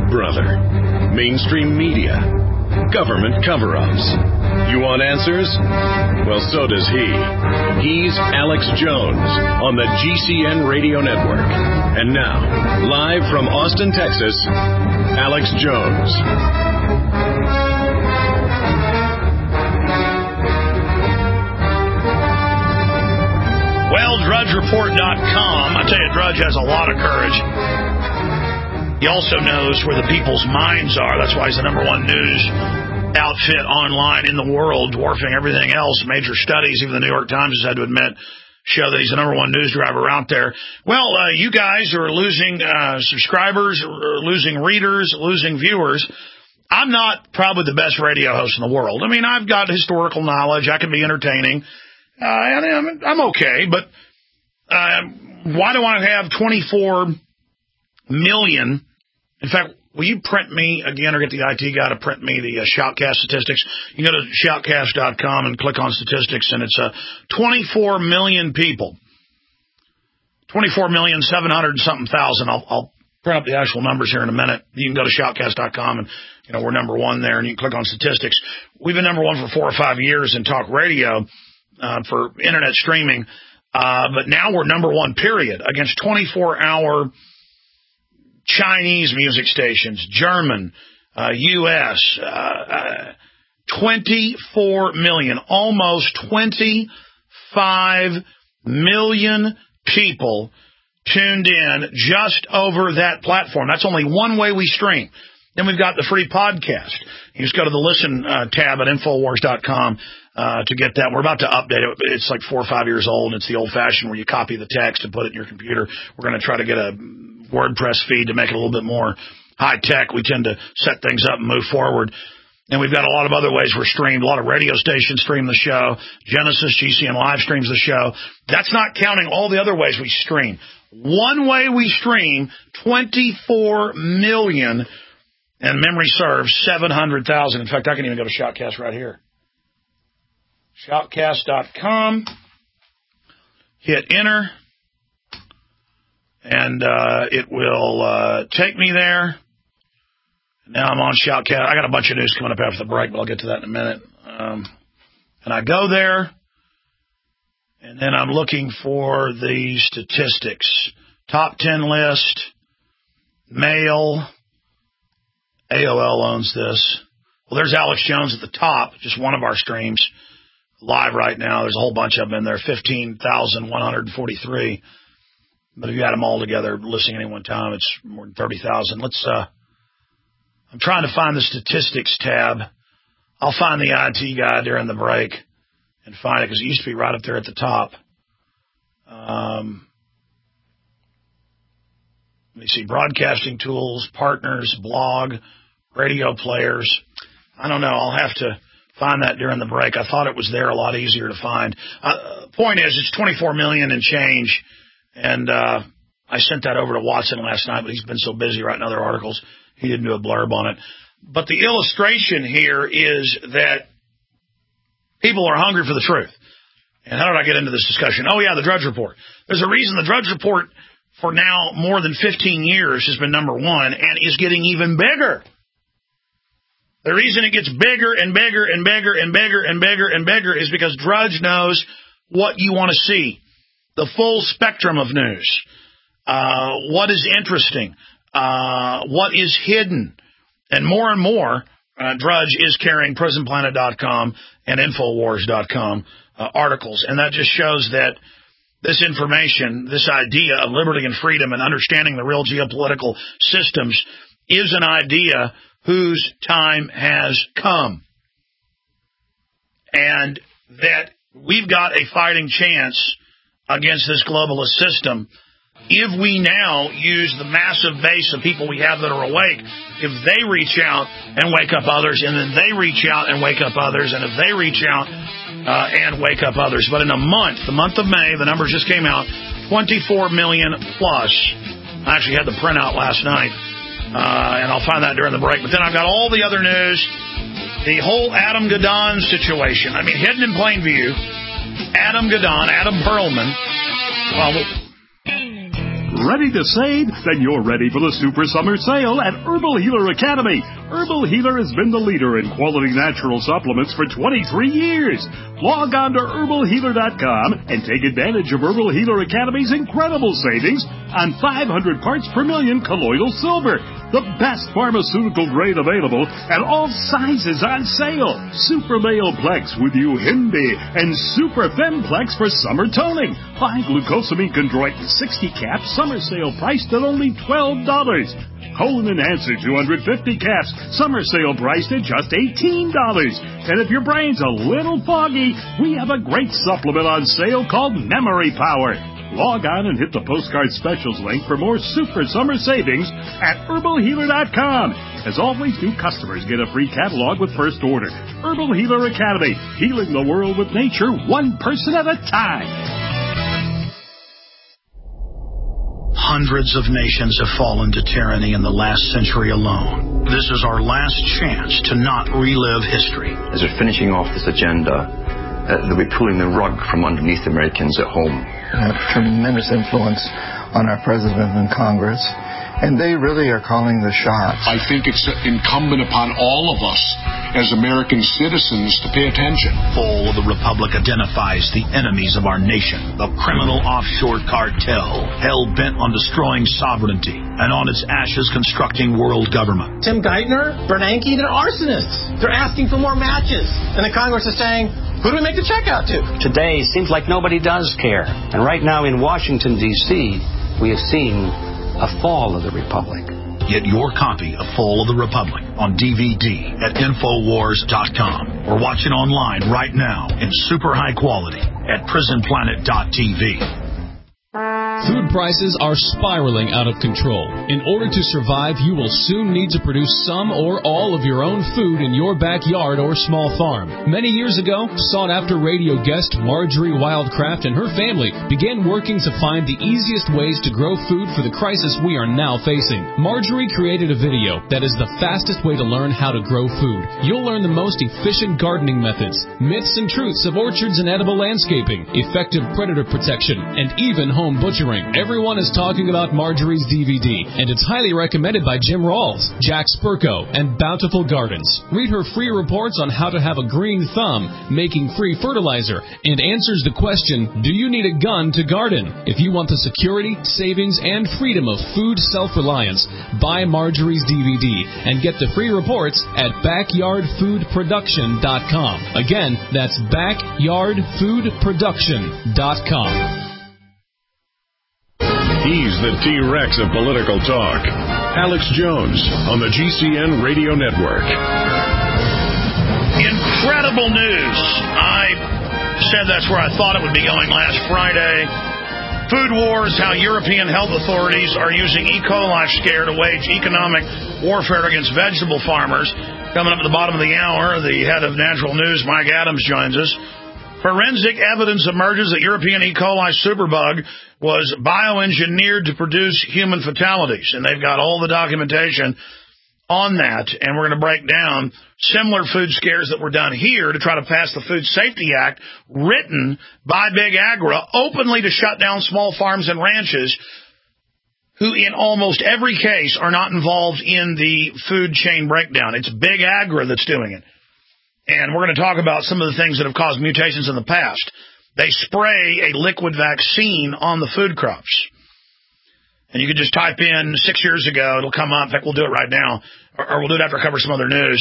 Big Brother, mainstream media, government cover-ups. You want answers? Well, so does he. He's Alex Jones on the GCN Radio Network. And now, live from Austin, Texas, Alex Jones. Well, DrudgeReport.com. I tell you, Drudge has a lot of courage. He also knows where the people's minds are. That's why he's the number one news outfit online in the world, dwarfing everything else. Major studies, even the New York Times has had to admit, show that he's the number one news driver out there. Well, you guys are losing subscribers, losing readers, losing viewers. I'm not probably the best radio host in the world. I mean, I've got historical knowledge. I can be entertaining. I'm okay, but why do I have 24 million? In fact, will you print me again, or get the IT guy to print me the Shoutcast statistics? You can go to shoutcast.com and click on statistics, and it's 24 million people. 24,700,000-something. I'll print up the actual numbers here in a minute. You can go to shoutcast.com, and we're number one there, and you can click on statistics. We've been number one for 4 or 5 years in talk radio for internet streaming, but now we're number one, period, against 24-hour Chinese music stations, German, U.S., 24 million, almost 25 million people tuned in just over that platform. That's only one way we stream. Then we've got the free podcast. You just go to the Listen tab at Infowars.com to get that. We're about to update it. It's like 4 or 5 years old. It's the old-fashioned where you copy the text and put it in your computer. We're going to try to get a WordPress feed to make it a little bit more high-tech. We tend to set things up and move forward. And we've got a lot of other ways we're streamed. A lot of radio stations stream the show. Genesis, GCN Live streams the show. That's not counting all the other ways we stream. One way we stream, 24 million, and memory serves 700,000. In fact, I can even go to Shoutcast right here. Shoutcast.com. Hit enter. And it will take me there. Now I'm on Shoutcast. I got a bunch of news coming up after the break, but I'll get to that in a minute. And I go there, and then I'm looking for the statistics. Top 10 list, mail, AOL owns this. Well, there's Alex Jones at the top, just one of our streams, live right now. There's a whole bunch of them in there, 15,143. But if you add them all together, listening at any one time, it's more than 30,000. I'm trying to find the statistics tab. I'll find the IT guy during the break and find it, because it used to be right up there at the top. Let me see, broadcasting tools, partners, blog, radio players. I don't know. I'll have to find that during the break. I thought it was there, a lot easier to find. Point is, it's 24 million and change. And I sent that over to Watson last night, but he's been so busy writing other articles, he didn't do a blurb on it. But the illustration here is that people are hungry for the truth. And how did I get into this discussion? Oh, yeah, the Drudge Report. There's a reason the Drudge Report, for now more than 15 years, has been number one and is getting even bigger. The reason it gets bigger and bigger and bigger and bigger and bigger and bigger is because Drudge knows what you want to see. The full spectrum of news. What is interesting. What is hidden. And more, Drudge is carrying PrisonPlanet.com and Infowars.com articles. And that just shows that this information, this idea of liberty and freedom and understanding the real geopolitical systems is an idea whose time has come. And that we've got a fighting chance against this globalist system if we now use the massive base of people we have that are awake, if they reach out and wake up others, and then they reach out and wake up others, and if they reach out and wake up others. But in a month, the month of May, the numbers just came out, 24 million plus. I actually had the printout last night, and I'll find that during the break. But then I've got all the other news, the whole Adam Gadon situation. I mean, hidden in plain view, Adam Gadon, Adam Perlman. Well, Ready to save? Then you're ready for the Super Summer Sale at Herbal Healer Academy. Herbal Healer has been the leader in quality natural supplements for 23 years. Log on to herbalhealer.com and take advantage of Herbal Healer Academy's incredible savings on 500 parts per million colloidal silver, the best pharmaceutical grade available, and all sizes on sale. Super Male Plex with Uhimbi and Super Femplex for summer toning. Buy glucosamine chondroitin 60 caps, summer sale priced at only $12. Colon Enhancer 250 caps, summer sale priced at just $18. And if your brain's a little foggy, we have a great supplement on sale called Memory Power. Log on and hit the postcard specials link for more super summer savings at herbalhealer.com. As always, new customers get a free catalog with first order. Herbal Healer Academy, healing the world with nature, one person at a time. Hundreds of nations have fallen to tyranny in the last century alone. This is our last chance to not relive history. As we're finishing off this agenda, they'll be pulling the rug from underneath Americans at home. They have tremendous influence on our president and Congress, and they really are calling the shots. I think it's incumbent upon all of us as American citizens to pay attention. Fall of the Republic identifies the enemies of our nation, the criminal offshore cartel, hell-bent on destroying sovereignty, and on its ashes constructing world government. Tim Geithner, Bernanke, they're arsonists. They're asking for more matches. And the Congress is saying, who do we make the check out to? Today seems like nobody does care. And right now in Washington, D.C., we have seen a fall of the Republic. Get your copy of Fall of the Republic on DVD at Infowars.com or watch it online right now in super high quality at PrisonPlanet.tv. Food prices are spiraling out of control. In order to survive, you will soon need to produce some or all of your own food in your backyard or small farm. Many years ago, sought-after radio guest Marjorie Wildcraft and her family began working to find the easiest ways to grow food for the crisis we are now facing. Marjorie created a video that is the fastest way to learn how to grow food. You'll learn the most efficient gardening methods, myths and truths of orchards and edible landscaping, effective predator protection, and even home butchering. Everyone is talking about Marjorie's DVD, and it's highly recommended by Jim Rawls, Jack Spurko, and Bountiful Gardens. Read her free reports on how to have a green thumb, making free fertilizer, and answers the question, do you need a gun to garden? If you want the security, savings, and freedom of food self-reliance, buy Marjorie's DVD and get the free reports at backyardfoodproduction.com. Again, that's backyardfoodproduction.com. He's the T-Rex of political talk. Alex Jones on the GCN Radio Network. Incredible news. I said that's where I thought it would be going last Friday. Food wars, how European health authorities are using E. coli scare to wage economic warfare against vegetable farmers. Coming up at the bottom of the hour, the head of Natural News, Mike Adams, joins us. Forensic evidence emerges that European E. coli superbug was bioengineered to produce human fatalities, and they've got all the documentation on that, and we're going to break down similar food scares that were done here to try to pass the Food Safety Act, written by Big Agra, openly to shut down small farms and ranches who in almost every case are not involved in the food chain breakdown. It's Big Agra that's doing it. And we're going to talk about some of the things that have caused mutations in the past. They spray a liquid vaccine on the food crops. And you can just type in 6 years ago. It'll come up. In fact, we'll do it right now. Or we'll do it after I cover some other news.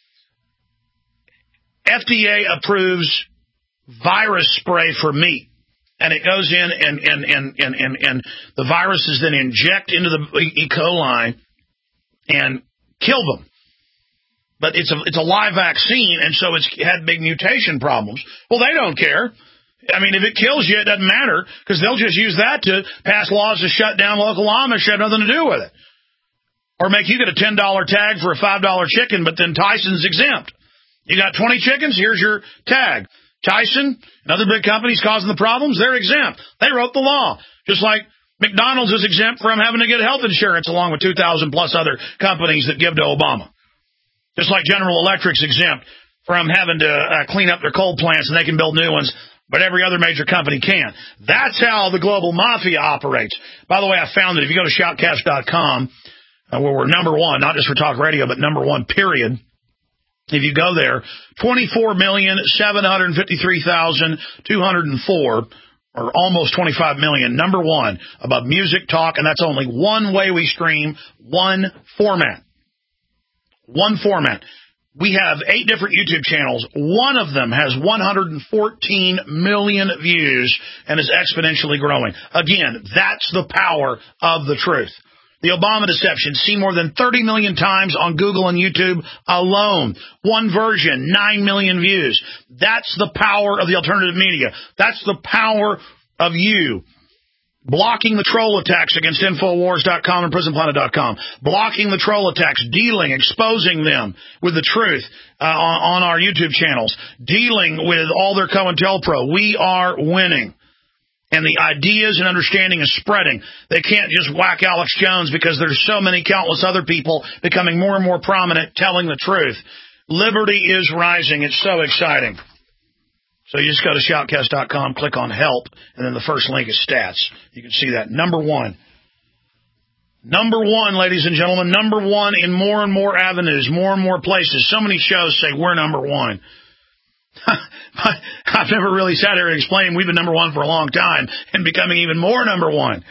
FDA approves virus spray for meat. And it goes in and the viruses then inject into the E. coli and kill them. But it's a live vaccine, and so it's had big mutation problems. Well, they don't care. I mean, if it kills you, it doesn't matter, because they'll just use that to pass laws to shut down local Amish. Have nothing to do with it. Or make you get a $10 tag for a $5 chicken, but then Tyson's exempt. You got 20 chickens, here's your tag. Tyson and other big companies causing the problems, they're exempt. They wrote the law. Just like McDonald's is exempt from having to get health insurance, along with 2,000 plus other companies that give to Obama. Just like General Electric's exempt from having to clean up their coal plants, and they can build new ones but every other major company can. That's how the global mafia operates. By the way, I found that if you go to shoutcast.com, where we're number one, not just for talk radio, but number one, period. If you go there, 24,753,204, or almost 25 million, number one, above music, talk, and that's only one way we stream, one format. One format. We have 8 different YouTube channels. One of them has 114 million views and is exponentially growing. Again, that's the power of the truth. The Obama deception, seen more than 30 million times on Google and YouTube alone. One version, 9 million views. That's the power of the alternative media. That's the power of you. Blocking the troll attacks against Infowars.com and PrisonPlanet.com. Blocking the troll attacks, exposing them with the truth on our YouTube channels. Dealing with all their COINTELPRO. We are winning. And the ideas and understanding is spreading. They can't just whack Alex Jones because there's so many countless other people becoming more and more prominent telling the truth. Liberty is rising. It's so exciting. So you just go to shoutcast.com, click on help, and then the first link is stats. You can see that. Number one. Number one, ladies and gentlemen. Number one in more and more avenues, more and more places. So many shows say we're number one. I've never really sat here and explained we've been number one for a long time and becoming even more number one.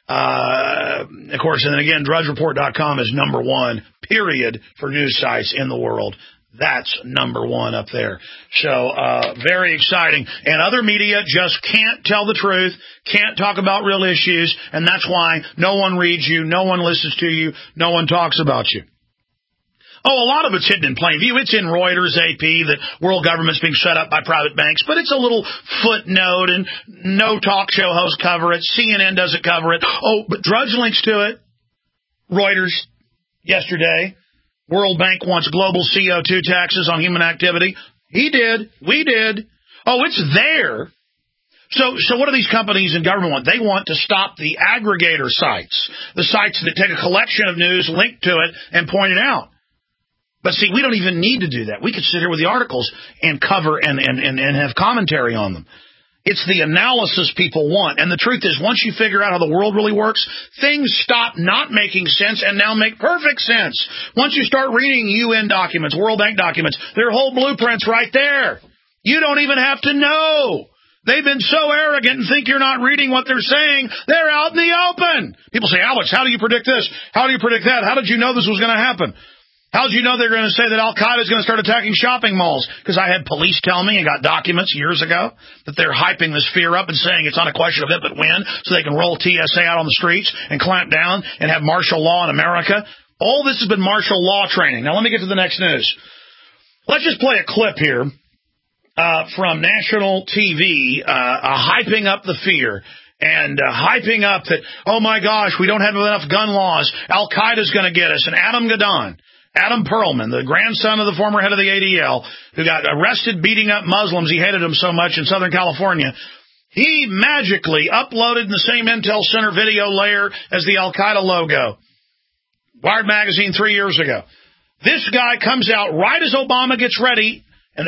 Of course, and then again, DrudgeReport.com is number one, period, for news sites in the world. That's number one up there. So, very exciting. And other media just can't tell the truth, can't talk about real issues, and that's why no one reads you, no one listens to you, no one talks about you. Oh, a lot of it's hidden in plain view. It's in Reuters, AP, that world government's being set up by private banks, but it's a little footnote, and no talk show hosts cover it. CNN doesn't cover it. Oh, but Drudge links to it. Reuters yesterday. World Bank wants global CO2 taxes on human activity. He did. We did. Oh, it's there. So what do these companies and government want? They want to stop the aggregator sites, the sites that take a collection of news, link to it, and point it out. But see, we don't even need to do that. We could sit here with the articles and cover and have commentary on them. It's the analysis people want. And the truth is, once you figure out how the world really works, things stop not making sense and now make perfect sense. Once you start reading UN documents, World Bank documents, their whole blueprints right there. You don't even have to know. They've been so arrogant and think you're not reading what they're saying. They're out in the open. People say, Alex, how do you predict this? How do you predict that? How did you know this was going to happen? How did you know they're going to say that Al-Qaeda is going to start attacking shopping malls? Because I had police tell me and got documents years ago that they're hyping this fear up and saying it's not a question of if but when, so they can roll TSA out on the streets and clamp down and have martial law in America. All this has been martial law training. Now let me get to the next news. Let's just play a clip here from national TV hyping up the fear. And hyping up that, oh my gosh, we don't have enough gun laws. Al-Qaeda's going to get us. And Adam Perlman, the grandson of the former head of the ADL, who got arrested beating up Muslims, he hated them so much in Southern California, he magically uploaded in the same Intel Center video layer as the Al-Qaeda logo. Wired Magazine 3 years ago. This guy comes out right as Obama gets ready, and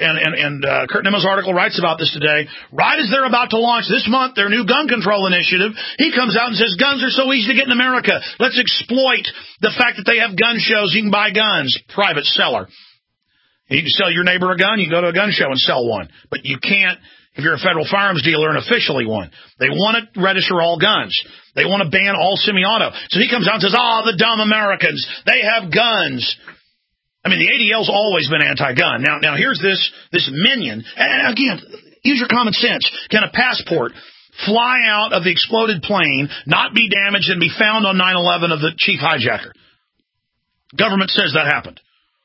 Kurt Nimmo's article writes about this today. Right as they're about to launch this month their new gun control initiative, he comes out and says, guns are so easy to get in America. Let's exploit the fact that they have gun shows. You can buy guns. Private seller. You can sell your neighbor a gun. You can go to a gun show and sell one. But you can't if you're a federal firearms dealer and officially one. They want to register all guns. They want to ban all semi-auto. So he comes out and says, the dumb Americans. They have guns. I mean, the ADL's always been anti-gun. Now here's this minion. And again, use your common sense. Can a passport fly out of the exploded plane, not be damaged, and be found on 9/11 of the chief hijacker? Government says that happened.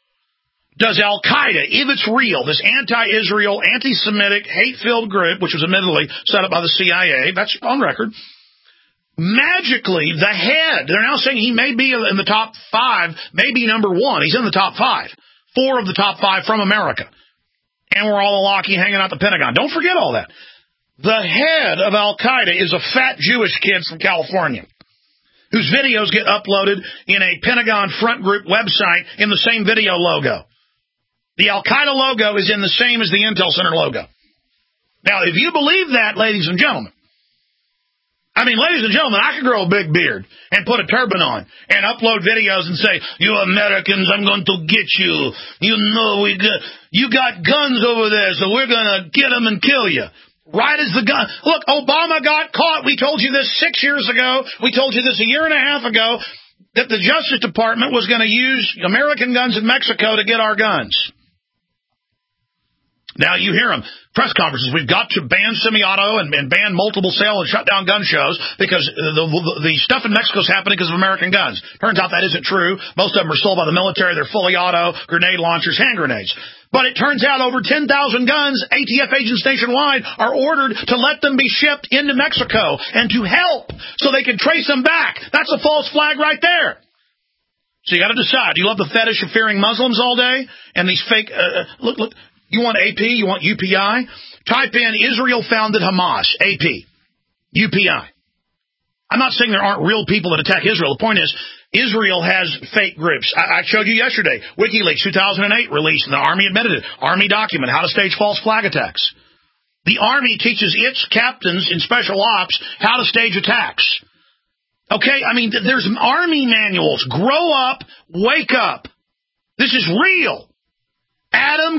Does Al-Qaeda, if it's real, this anti-Israel, anti-Semitic, hate-filled group, which was admittedly set up by the CIA, that's on record, magically, the head, they're now saying he may be in the top 5, maybe number 1. He's in the top 5. 4 of the top 5 from America. And we're all locky hanging out the Pentagon. Don't forget all that. The head of Al-Qaeda is a fat Jewish kid from California whose videos get uploaded in a Pentagon front group website in the same video logo. The Al-Qaeda logo is in the same as the Intel Center logo. Now, if you believe that, ladies and gentlemen, I could grow a big beard and put a turban on and upload videos and say, you Americans, I'm going to get you. You got guns over there, so we're going to get them and kill you. Right as the gun. Look, Obama got caught. We told you this 6 years ago. We told you this a year and a half ago, that the Justice Department was going to use American guns in Mexico to get our guns. Now you hear them. Press conferences. We've got to ban semi-auto and ban multiple sale and shut down gun shows because the stuff in Mexico is happening because of American guns. Turns out that isn't true. Most of them are sold by the military. They're fully auto, grenade launchers, hand grenades. But it turns out over 10,000 guns, ATF agents nationwide are ordered to let them be shipped into Mexico and to help so they can trace them back. That's a false flag right there. So you got to decide. Do you love the fetish of fearing Muslims all day and these fake, look, you want AP? You want UPI? Type in Israel founded Hamas, AP, UPI. I'm not saying there aren't real people that attack Israel. The point is, Israel has fake groups. I showed you yesterday. WikiLeaks 2008 released, and the Army admitted it. Army document, how to stage false flag attacks. The Army teaches its captains in special ops how to stage attacks. Okay? There's Army manuals. Grow up. Wake up. This is real. Adam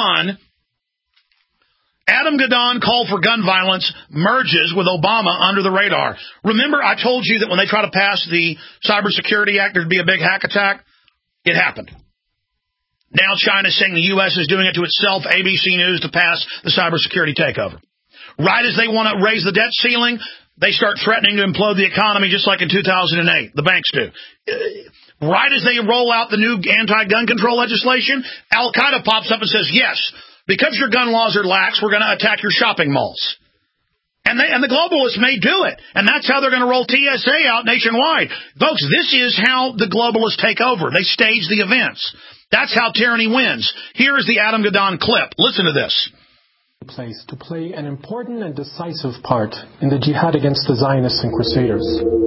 Gadon called for gun violence, merges with Obama under the radar. Remember, I told you that when they try to pass the Cybersecurity Act, there'd be a big hack attack? It happened. Now China's saying the U.S. is doing it to itself, ABC News, to pass the cybersecurity takeover. Right as they want to raise the debt ceiling, they start threatening to implode the economy just like in 2008. The banks do. Right as they roll out the new anti-gun control legislation, Al-Qaeda pops up and says, yes, because your gun laws are lax, we're going to attack your shopping malls. And the globalists may do it. And that's how they're going to roll TSA out nationwide. Folks, this is how the globalists take over. They stage the events. That's how tyranny wins. Here is the Adam Gadon clip. Listen to this. Place to play an important and decisive part in the jihad against the Zionists and Crusaders.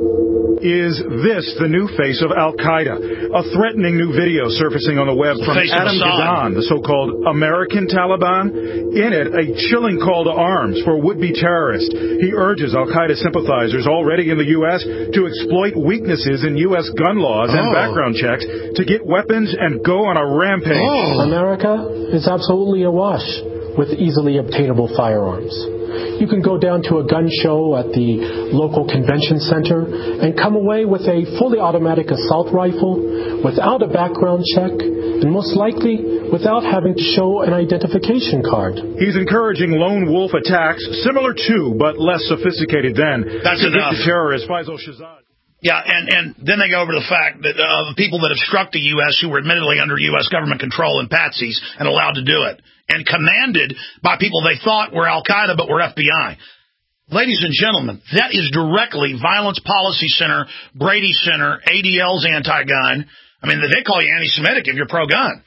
Is this the new face of Al-Qaeda? A threatening new video surfacing on the web from Adam Gadon, the so-called American Taliban. In it, a chilling call to arms for would-be terrorists. He urges Al-Qaeda sympathizers already in the U.S. to exploit weaknesses in U.S. gun laws and background checks to get weapons and go on a rampage. America is absolutely awash with easily obtainable firearms. You can go down to a gun show at the local convention center and come away with a fully automatic assault rifle without a background check and most likely without having to show an identification card. He's encouraging lone wolf attacks similar to but less sophisticated than That's enough. Terrorist Faisal Shahzad. Yeah, and then they go over the fact that the people that have struck the U.S. who were admittedly under U.S. government control and patsies and allowed to do it, and commanded by people they thought were Al-Qaeda but were FBI. Ladies and gentlemen, that is directly Violence Policy Center, Brady Center, ADL's anti-gun. They call you anti-Semitic if you're pro-gun.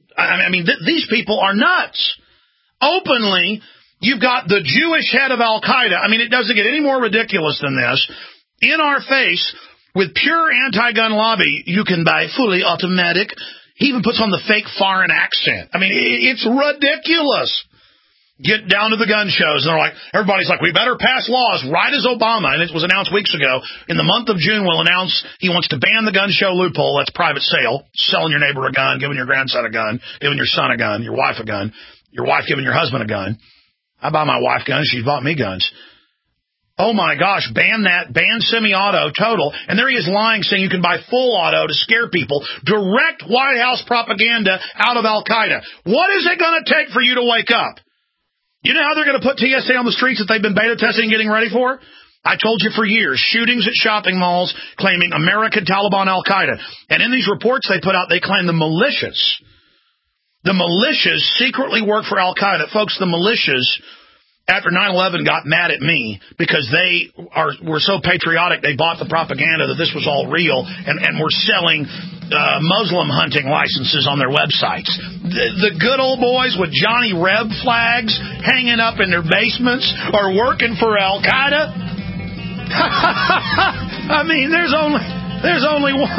These people are nuts. Openly, you've got the Jewish head of Al-Qaeda. It doesn't get any more ridiculous than this. In our face, with pure anti-gun lobby, you can buy fully automatic. He even puts on the fake foreign accent. It's ridiculous. Get down to the gun shows, and everybody's like, we better pass laws, right as Obama, and it was announced weeks ago, in the month of June, will announce he wants to ban the gun show loophole. That's private sale, selling your neighbor a gun, giving your grandson a gun, giving your son a gun, your wife a gun, your wife giving your husband a gun. I buy my wife guns, she's bought me guns. Oh, my gosh, ban that, ban semi-auto, total. And there he is lying, saying you can buy full auto to scare people. Direct White House propaganda out of Al-Qaeda. What is it going to take for you to wake up? You know how they're going to put TSA on the streets that they've been beta testing and getting ready for? I told you for years, shootings at shopping malls claiming American Taliban Al-Qaeda. And in these reports they put out, they claim the militias secretly work for Al-Qaeda. Folks, the militias, after 9/11, got mad at me because they were so patriotic they bought the propaganda that this was all real and were selling Muslim hunting licenses on their websites. The good old boys with Johnny Reb flags hanging up in their basements are working for Al-Qaeda. There's only one.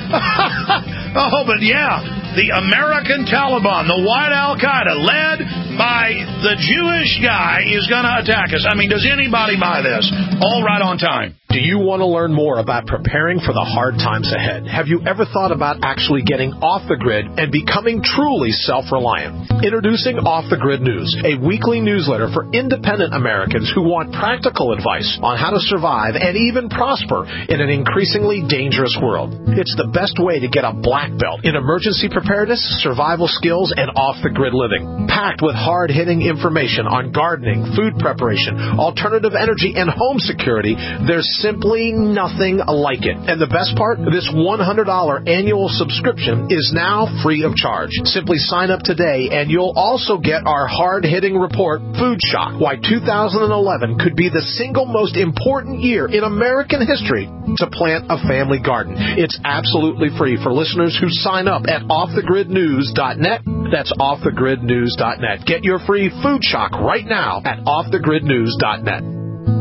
Oh, but yeah, the American Taliban, the white Al-Qaeda, led by the Jewish guy is going to attack us. I mean, does anybody buy this? All right on time. Do you want to learn more about preparing for the hard times ahead? Have you ever thought about actually getting off the grid and becoming truly self-reliant? Introducing Off the Grid News, a weekly newsletter for independent Americans who want practical advice on how to survive and even prosper in an increasingly dangerous world. It's the best way to get a black belt in emergency preparedness, survival skills, and off-the-grid living. Packed with hard-hitting information on gardening, food preparation, alternative energy, and home security, there's simply nothing like it. And the best part, this $100 annual subscription is now free of charge. Simply sign up today and you'll also get our hard-hitting report, Food Shock, Why 2011 Could Be the Single Most Important Year in American History to Plant a Family Garden. It's absolutely free for listeners who sign up at offthegridnews.net. That's offthegridnews.net. Get your free Food Shock right now at offthegridnews.net.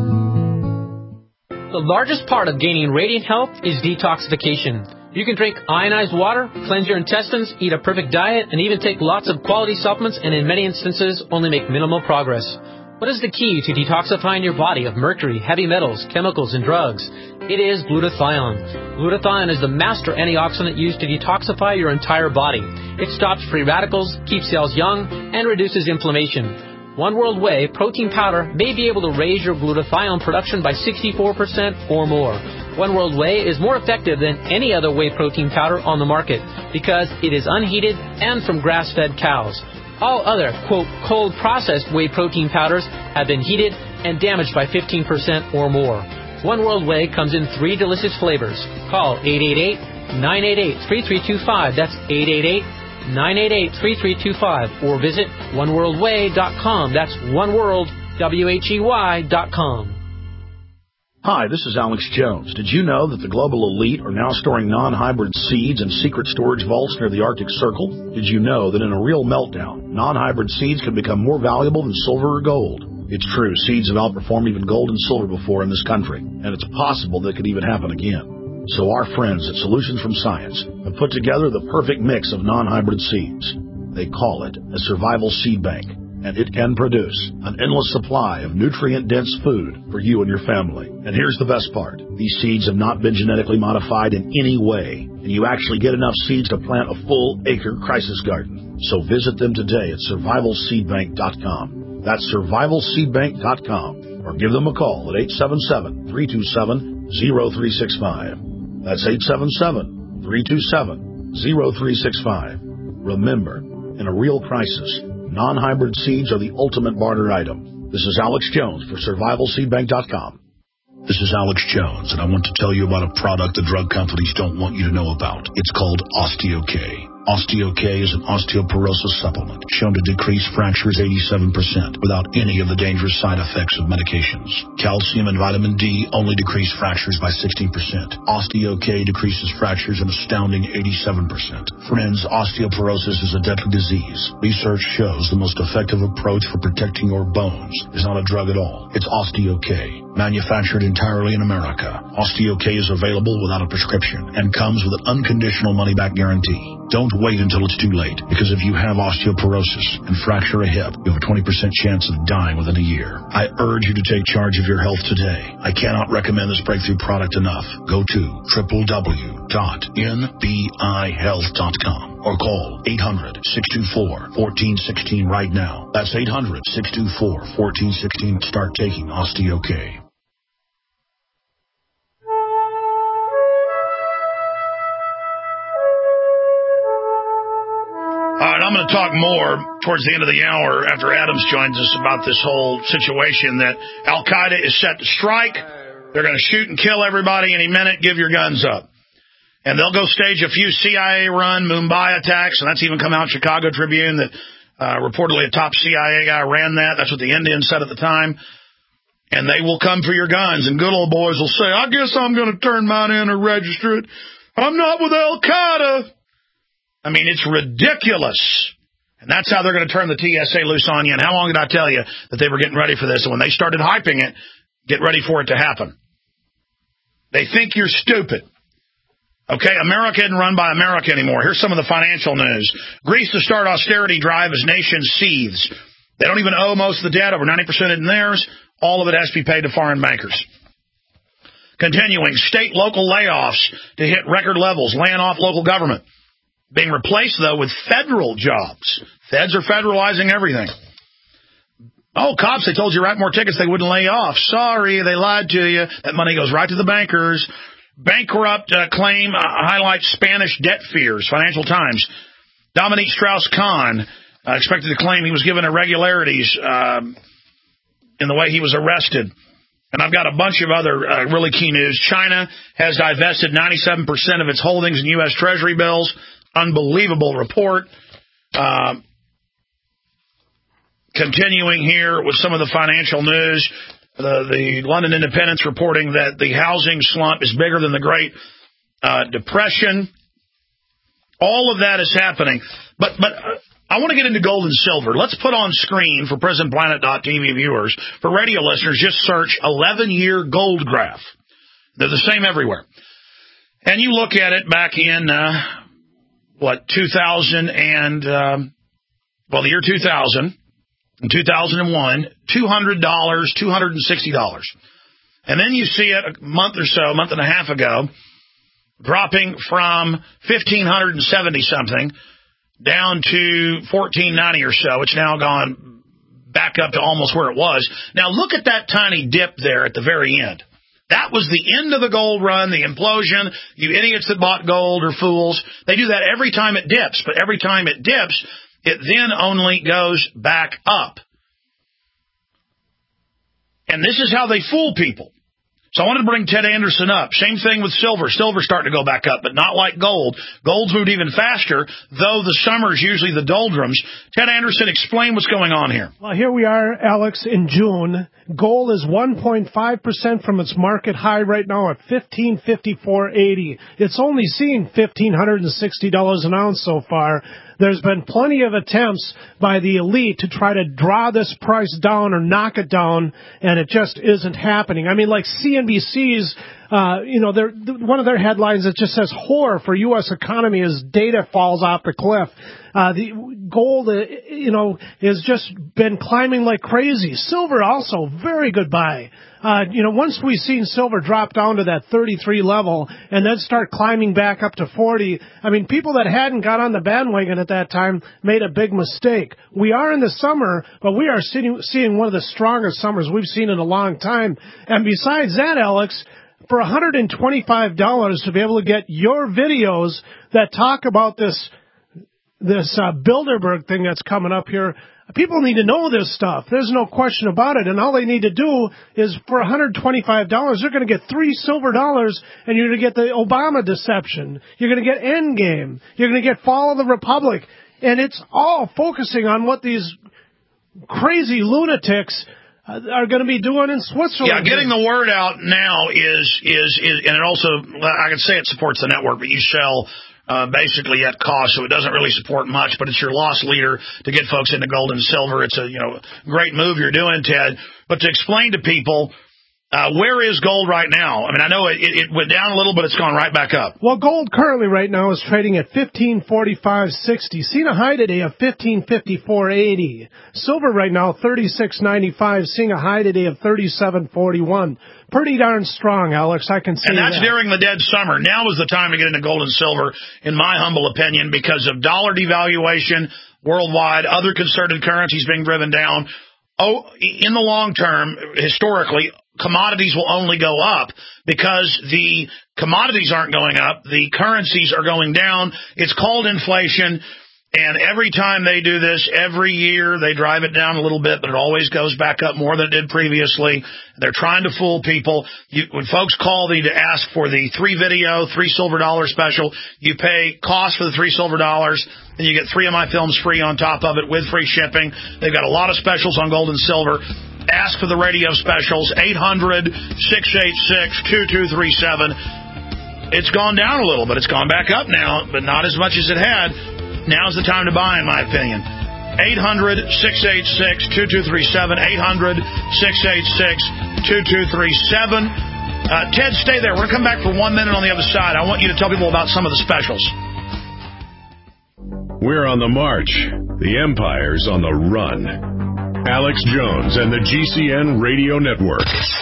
The largest part of gaining radiant health is detoxification. You can drink ionized water, cleanse your intestines, eat a perfect diet, and even take lots of quality supplements and in many instances only make minimal progress. What is the key to detoxifying your body of mercury, heavy metals, chemicals, and drugs? It is glutathione. Glutathione is the master antioxidant used to detoxify your entire body. It stops free radicals, keeps cells young, and reduces inflammation. One World Whey protein powder may be able to raise your glutathione production by 64% or more. One World Whey is more effective than any other whey protein powder on the market because it is unheated and from grass-fed cows. All other, quote, cold-processed whey protein powders have been heated and damaged by 15% or more. One World Whey comes in 3 delicious flavors. Call 888-988-3325. That's 888-988-3325. Or visit oneworldwhey.com. That's oneworld.com. Hi, this is Alex Jones. Did you know that the global elite are now storing non-hybrid seeds in secret storage vaults near the Arctic Circle? Did you know that in a real meltdown, non-hybrid seeds can become more valuable than silver or gold? It's true, seeds have outperformed even gold and silver before in this country, and it's possible that could even happen again. So our friends at Solutions from Science have put together the perfect mix of non-hybrid seeds. They call it a survival seed bank, and it can produce an endless supply of nutrient-dense food for you and your family. And here's the best part. These seeds have not been genetically modified in any way, and you actually get enough seeds to plant a full-acre crisis garden. So visit them today at survivalseedbank.com. That's survivalseedbank.com, or give them a call at 877-327-0365. That's 877-327-0365. Remember, in a real crisis, non-hybrid seeds are the ultimate barter item. This is Alex Jones for survivalseedbank.com. This is Alex Jones, and I want to tell you about a product the drug companies don't want you to know about. It's called Osteo-K. Osteo-K is an osteoporosis supplement shown to decrease fractures 87% without any of the dangerous side effects of medications. Calcium and vitamin D only decrease fractures by 16%. Osteo-K decreases fractures an astounding 87%. Friends, osteoporosis is a deadly disease. Research shows the most effective approach for protecting your bones is not a drug at all. It's Osteo-K. Manufactured entirely in America, Osteo-K is available without a prescription and comes with an unconditional money-back guarantee. Don't wait until it's too late, because if you have osteoporosis and fracture a hip, you have a 20% chance of dying within a year. I urge you to take charge of your health today. I cannot recommend this breakthrough product enough. Go to www.nbihealth.com or call 800-624-1416 right now. That's 800-624-1416. Start taking Osteo-K. All right, I'm going to talk more towards the end of the hour after Adams joins us about this whole situation that Al-Qaeda is set to strike. They're going to shoot and kill everybody any minute. Give your guns up. And they'll go stage a few CIA-run Mumbai attacks, and that's even come out in Chicago Tribune that reportedly a top CIA guy ran that. That's what the Indians said at the time. And they will come for your guns, and good old boys will say, I guess I'm going to turn mine in or register it. I'm not with Al-Qaeda. I mean, it's ridiculous. And that's how they're going to turn the TSA loose on you. And how long did I tell you that they were getting ready for this? And when they started hyping it, get ready for it to happen. They think you're stupid. Okay, America isn't run by America anymore. Here's some of the financial news. Greece to start austerity drive as nation seethes. They don't even owe most of the debt, over 90% in theirs. All of it has to be paid to foreign bankers. Continuing, state local layoffs to hit record levels, laying off local government. Being replaced, though, with federal jobs. Feds are federalizing everything. Oh, cops, they told you to write more tickets, they wouldn't lay off. Sorry, they lied to you. That money goes right to the bankers. Bankrupt claim highlights Spanish debt fears. Financial Times. Dominique Strauss-Kahn expected to claim he was given irregularities in the way he was arrested. And I've got a bunch of other really key news. China has divested 97% of its holdings in U.S. Treasury bills. Unbelievable report. Continuing here with some of the financial news, the London Independent's reporting that the housing slump is bigger than the Great Depression. All of that is happening. But I want to get into gold and silver. Let's put on screen for PrisonPlanet.tv viewers. For radio listeners, just search 11-year gold graph. They're the same everywhere. And you look at it back in, 2000 and, the year 2000. In 2001, $200, $260. And then you see it a month and a half ago, dropping from $1,570-something down to $1,490 or so. It's now gone back up to almost where it was. Now look at that tiny dip there at the very end. That was the end of the gold run, the implosion. You idiots that bought gold are fools. They do that every time it dips, but every time it dips, it then only goes back up. And this is how they fool people. So I wanted to bring Ted Anderson up. Same thing with silver. Silver's starting to go back up, but not like gold. Gold's moved even faster, though the summer's usually the doldrums. Ted Anderson, explain what's going on here. Well, here we are, Alex, in June. Gold is 1.5% from its market high right now at $1,554.80. It's only seen $1,560 an ounce so far. There's been plenty of attempts by the elite to try to draw this price down or knock it down, and it just isn't happening. I mean, like CNBC's, one of their headlines that just says horror for U.S. economy as data falls off the cliff. The gold, has just been climbing like crazy. Silver also, very good buy. Once we've seen silver drop down to that 33 level and then start climbing back up to 40, I mean, people that hadn't got on the bandwagon at that time made a big mistake. We are in the summer, but we are seeing one of the strongest summers we've seen in a long time. And besides that, Alex, for $125 to be able to get your videos that talk about this Bilderberg thing that's coming up here, people need to know this stuff. There's no question about it. And all they need to do is for $125, they're going to get $3 silver, and you're going to get the Obama deception. You're going to get Endgame. You're going to get Fall of the Republic. And it's all focusing on what these crazy lunatics are going to be doing in Switzerland. Yeah, getting the word out now is and it also, I can say it supports the network, but you sell basically at cost, so it doesn't really support much, but it's your loss leader to get folks into gold and silver. It's a great move you're doing, Ted. But to explain to people, where is gold right now? I mean, I know it went down a little, but it's gone right back up. Well, gold currently right now is trading at $1,545.60. Seen a high today of $1,554.80. Silver right now $36.95. Seeing a high today of $37.41. Pretty darn strong, Alex. I can see that. And that's during the dead summer. Now is the time to get into gold and silver, in my humble opinion, because of dollar devaluation worldwide, other concerted currencies being driven down. Oh, in the long term, historically, commodities will only go up because the commodities aren't going up. The currencies are going down. It's called inflation. And every time they do this, every year they drive it down a little bit, but it always goes back up more than it did previously. They're trying to fool people. When folks call, they need to ask for the 3 silver dollar special. You pay cost for the $3 silver, then you get 3 of my films free on top of it with free shipping. They've got a lot of specials on gold and silver. Ask for the radio specials, 800-686-2237. It's gone down a little, but it's gone back up now, but not as much as it had. Now's the time to buy, in my opinion. 800-686-2237. 800-686-2237. Ted, stay there. We're going to come back for 1 minute on the other side. I want you to tell people about some of the specials. We're on the march. The empire's on the run. Alex Jones and the GCN Radio Network.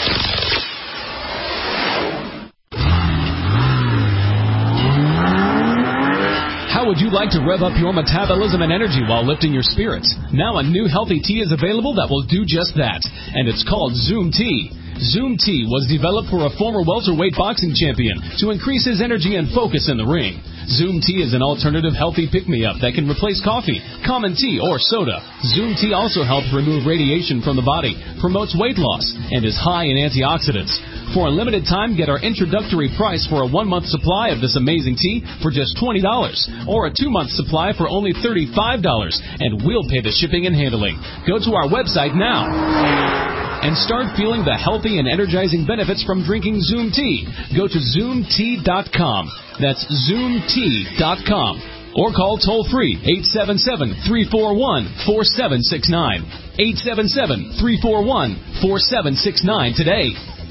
How would you like to rev up your metabolism and energy while lifting your spirits? Now a new healthy tea is available that will do just that, and it's called Zoom Tea. Zoom Tea was developed for a former welterweight boxing champion to increase his energy and focus in the ring. Zoom Tea is an alternative healthy pick-me-up that can replace coffee, common tea, or soda. Zoom Tea also helps remove radiation from the body, promotes weight loss, and is high in antioxidants. For a limited time, get our introductory price for a 1-month supply of this amazing tea for just $20, or a 2-month supply for only $35, and we'll pay the shipping and handling. Go to our website now and start feeling the healthy and energizing benefits from drinking Zoom Tea. Go to ZoomTea.com. That's ZoomTea.com. Or call toll-free 877-341-4769. 877-341-4769 today.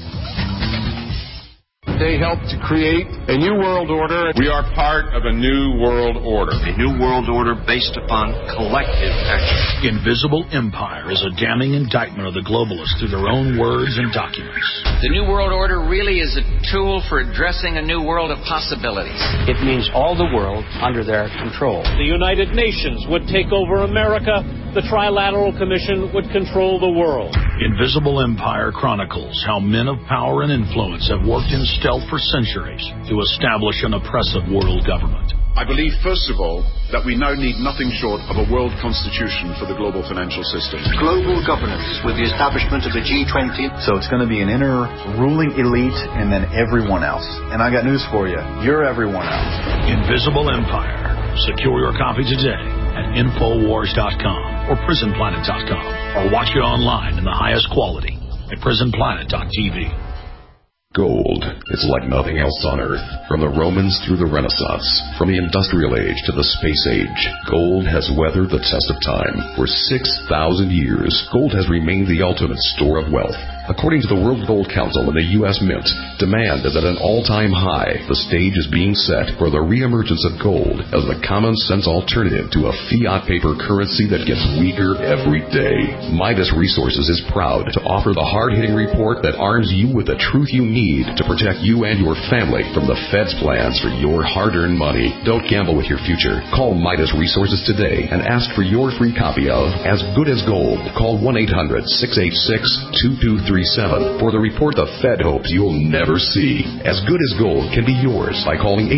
They helped to create a new world order. We are part of a new world order. A new world order based upon collective action. Invisible Empire is a damning indictment of the globalists through their own words and documents. The new world order really is a tool for addressing a new world of possibilities. It means all the world under their control. The United Nations would take over America. The Trilateral Commission would control the world. Invisible Empire chronicles how men of power and influence have worked in stealth for centuries to establish an oppressive world government. I believe, first of all, that we now need nothing short of a world constitution for the global financial system. Global governance with the establishment of the G20. So it's going to be an inner ruling elite and then everyone else. And I got news for you. You're everyone else. Invisible Empire. Secure your copy today at Infowars.com or PrisonPlanet.com, or watch it online in the highest quality at PrisonPlanet.tv. Gold is like nothing else on Earth. From the Romans through the Renaissance, from the Industrial Age to the Space Age, gold has weathered the test of time. For 6,000 years, gold has remained the ultimate store of wealth. According to the World Gold Council and the U.S. Mint, demand is at an all-time high. The stage is being set for the reemergence of gold as the common-sense alternative to a fiat paper currency that gets weaker every day. Midas Resources is proud to offer the hard-hitting report that arms you with the truth you need to protect you and your family from the Fed's plans for your hard-earned money. Don't gamble with your future. Call Midas Resources today and ask for your free copy of As Good as Gold. Call 1-800-686-2237 for the report the Fed hopes you'll never see. As Good as Gold can be yours by calling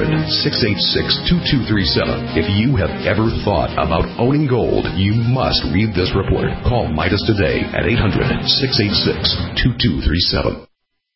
800-686-2237. If you have ever thought about owning gold, you must read this report. Call Midas today at 800-686-2237.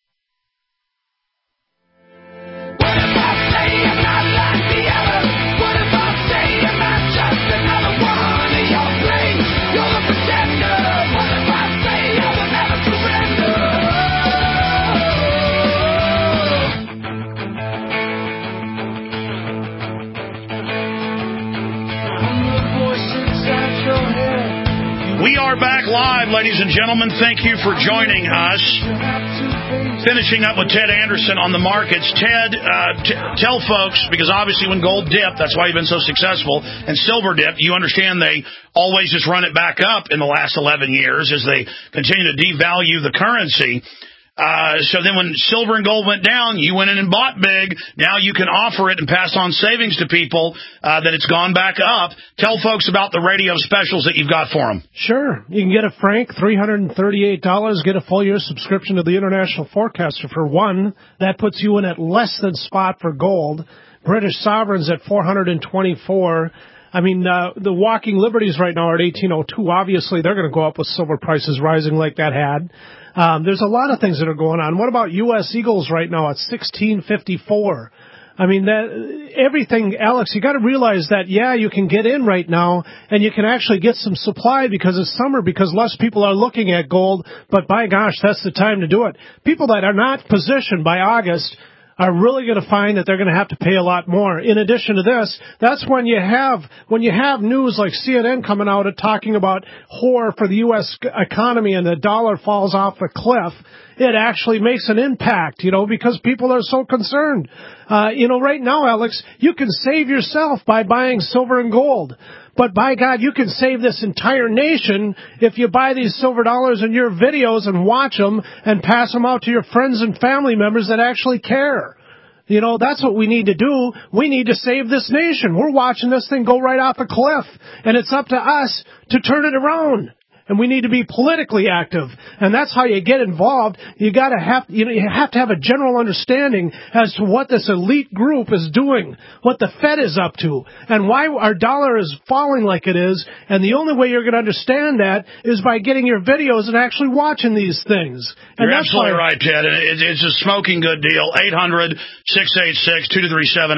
We are back live, ladies and gentlemen. Thank you for joining us. Finishing up with Ted Anderson on the markets. Ted, tell folks, because obviously when gold dipped, that's why you've been so successful, and silver dipped, you understand they always just run it back up in the last 11 years as they continue to devalue the currency. So then when silver and gold went down, you went in and bought big. Now you can offer it and pass on savings to people that it's gone back up. Tell folks about the radio specials that you've got for them. Sure. You can get a frank $338, get a full year subscription to the International Forecaster for $1. That puts you in at less than spot for gold. British sovereigns at $424. I mean, the Walking Liberties right now are at 1802. Obviously, they're going to go up with silver prices rising like that had. There's a lot of things that are going on. What about U.S. Eagles right now at 1654? I mean, that everything, Alex, you got to realize that, yeah, you can get in right now and you can actually get some supply because it's summer, because less people are looking at gold. But by gosh, that's the time to do it. People that are not positioned by August are really going to find that they're going to have to pay a lot more. In addition to this, that's when you have news like CNN coming out and talking about horror for the U.S. economy and the dollar falls off a cliff. It actually makes an impact, because people are so concerned. Right now, Alex, you can save yourself by buying silver and gold. But by God, you can save this entire nation if you buy these silver dollars in your videos and watch them and pass them out to your friends and family members that actually care. You know, that's what we need to do. We need to save this nation. We're watching this thing go right off a cliff, and it's up to us to turn it around. And we need to be politically active, and that's how you get involved. You have to have a general understanding as to what this elite group is doing, what the Fed is up to, and why our dollar is falling like it is. And the only way you're going to understand that is by getting your videos and actually watching these things. And you're absolutely right, Ted. It's a smoking good deal. 800-686-2237.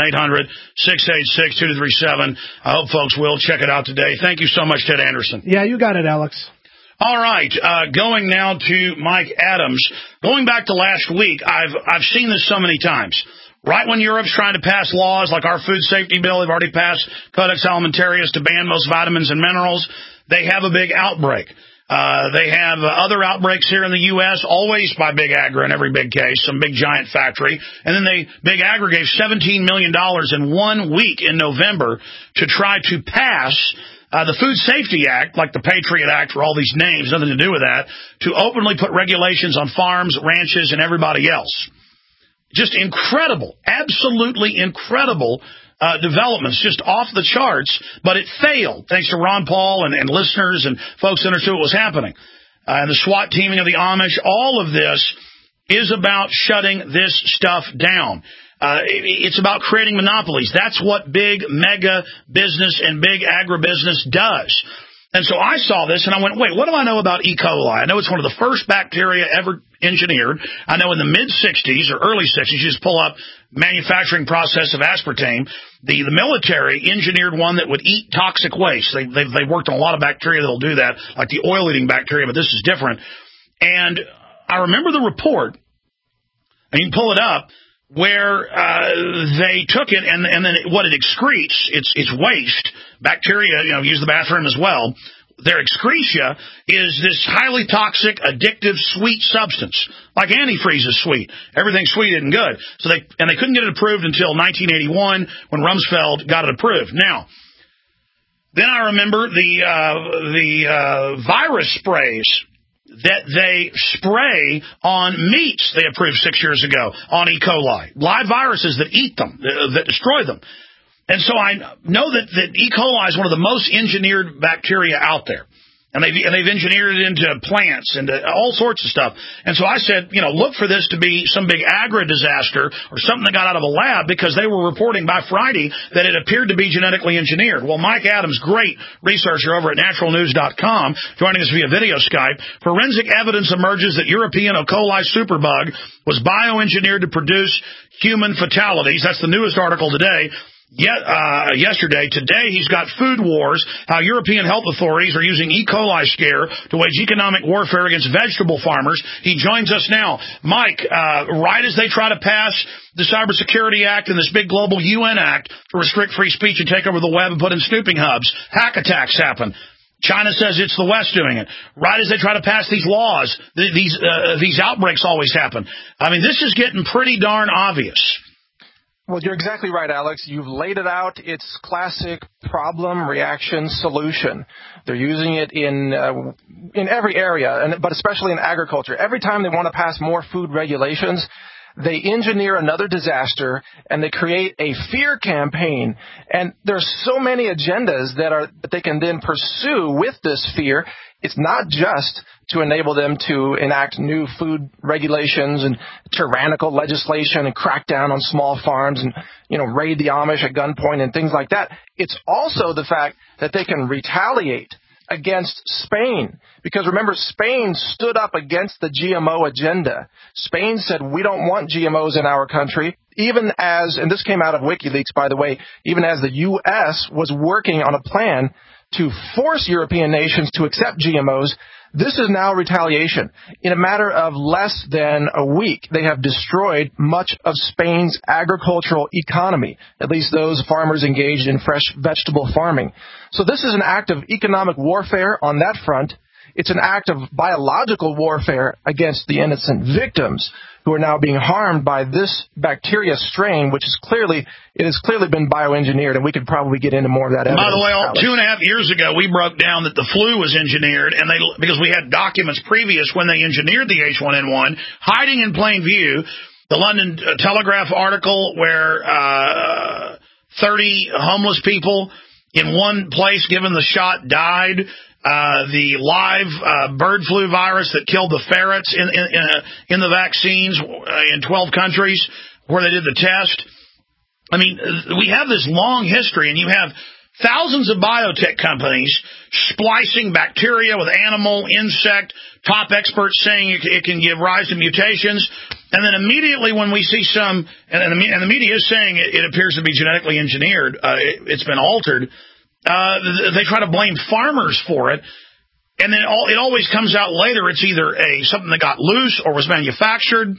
800-686-2237. I hope folks will check it out today. Thank you so much, Ted Anderson. Yeah, you got it, Alex. All right, going now to Mike Adams. Going back to last week, I've seen this so many times. Right when Europe's trying to pass laws like our food safety bill, they've already passed Codex Alimentarius to ban most vitamins and minerals, they have a big outbreak. They have other outbreaks here in the U.S., always by Big Agri in every big case, some big giant factory. And then Big Agri gave $17 million in 1 week in November to try to pass the Food Safety Act, like the Patriot Act, for all these names, nothing to do with that, to openly put regulations on farms, ranches, and everybody else. Just incredible, absolutely incredible developments, just off the charts, but it failed, thanks to Ron Paul and listeners and folks that understood what was happening. And the SWAT teaming of the Amish, all of this is about shutting this stuff down. It's about creating monopolies. That's what big mega business and big agribusiness does. And so I saw this and I went, wait, what do I know about E. coli? I know it's one of the first bacteria ever engineered. I know in the mid-'60s or early 60s, you just pull up manufacturing process of aspartame. The military engineered one that would eat toxic waste. They worked on a lot of bacteria that will do that, like the oil-eating bacteria, but this is different. And I remember the report, and you can pull it up, where they took it and then what it excretes, it's waste. Bacteria, use the bathroom as well. Their excretia is this highly toxic, addictive, sweet substance. Like antifreeze is sweet. Everything sweet isn't good. So they couldn't get it approved until 1981 when Rumsfeld got it approved. Now, then I remember the virus sprays that they spray on meats they approved 6 years ago on E. coli. Live viruses that eat them, that destroy them. And so I know that E. coli is one of the most engineered bacteria out there. And they've engineered it into plants and all sorts of stuff. And so I said, look for this to be some big agri-disaster or something that got out of a lab, because they were reporting by Friday that it appeared to be genetically engineered. Well, Mike Adams, great researcher over at naturalnews.com, joining us via video Skype. Forensic evidence emerges that European E. coli superbug was bioengineered to produce human fatalities. That's the newest article today. Yesterday. Today, he's got Food Wars, how European health authorities are using E. coli scare to wage economic warfare against vegetable farmers. He joins us now. Mike, right as they try to pass the Cybersecurity Act and this big global UN Act to restrict free speech and take over the web and put in snooping hubs, hack attacks happen. China says it's the West doing it. Right as they try to pass these laws, these outbreaks always happen. I mean, this is getting pretty darn obvious. Well, you're exactly right, Alex. You've laid it out. It's classic problem, reaction, solution. They're using it in every area, but especially in agriculture. Every time they want to pass more food regulations, they engineer another disaster and they create a fear campaign. And there's so many agendas that they can then pursue with this fear. It's not just to enable them to enact new food regulations and tyrannical legislation and crack down on small farms and, raid the Amish at gunpoint and things like that. It's also the fact that they can retaliate against Spain. Because remember, Spain stood up against the GMO agenda. Spain said, we don't want GMOs in our country, even as, and this came out of WikiLeaks, by the way, even as the U.S. was working on a plan to force European nations to accept GMOs. This is now retaliation. In a matter of less than a week, they have destroyed much of Spain's agricultural economy, at least those farmers engaged in fresh vegetable farming. So this is an act of economic warfare on that front. It's an act of biological warfare against the innocent victims. who are now being harmed by this bacteria strain, which is clearly been bioengineered, and we could probably get into more of that evidence. By the way, 2.5 years ago, we broke down that the flu was engineered, and because we had documents previous when they engineered the H1N1, hiding in plain view. The London Telegraph article where 30 homeless people in one place given the shot died. The live bird flu virus that killed the ferrets in the vaccines in 12 countries where they did the test. I mean, we have this long history, and you have thousands of biotech companies splicing bacteria with animal, insect, top experts saying it can give rise to mutations. And then immediately when we see some, and the media is saying it appears to be genetically engineered, it's been altered, they try to blame farmers for it. And then it always comes out later it's either something that got loose or was manufactured,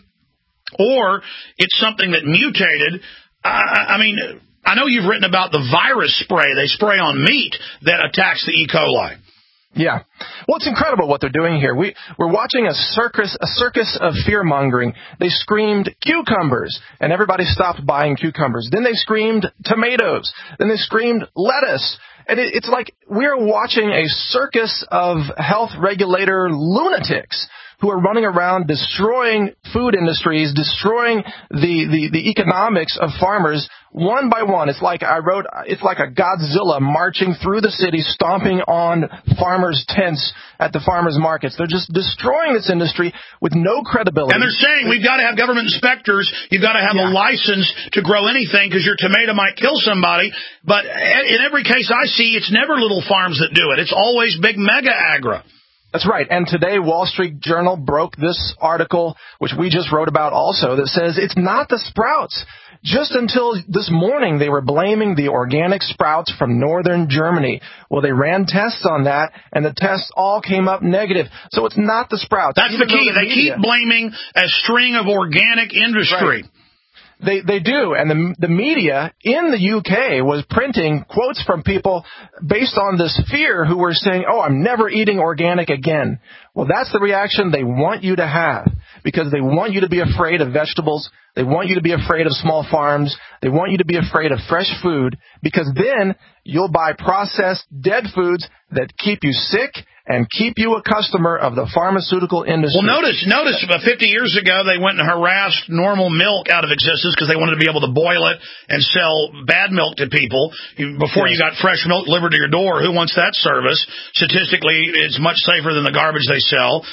or it's something that mutated. I mean, I know you've written about the virus spray they spray on meat that attacks the E. coli. Yeah. Well, it's incredible what they're doing here. We're watching a circus of fear-mongering. They screamed cucumbers, and everybody stopped buying cucumbers. Then they screamed tomatoes. Then they screamed lettuce. And it's like we're watching a circus of health regulator lunatics who are running around destroying food industries, destroying the economics of farmers one by one. It's like it's like a Godzilla marching through the city, stomping on farmers' tents at the farmers' markets. They're just destroying this industry with no credibility. And they're saying we've got to have government inspectors. You've got to have a license to grow anything because your tomato might kill somebody. But in every case I see, it's never little farms that do it. It's always big mega agri. That's right. And today, Wall Street Journal broke this article, which we just wrote about also, that says it's not the sprouts. Just until this morning, they were blaming the organic sprouts from northern Germany. Well, they ran tests on that, and the tests all came up negative. So it's not the sprouts. That's the key. They keep blaming a string of organic industry. Right. They do, and the media in the UK was printing quotes from people based on this fear who were saying, oh, I'm never eating organic again. Well, that's the reaction they want you to have, because they want you to be afraid of vegetables. They want you to be afraid of small farms. They want you to be afraid of fresh food, because then you'll buy processed dead foods that keep you sick and keep you a customer of the pharmaceutical industry. Well, notice, about 50 years ago, they went and harassed normal milk out of existence because they wanted to be able to boil it and sell bad milk to people. Before you got fresh milk delivered to your door, who wants that service? Statistically, it's much safer than the garbage they sell.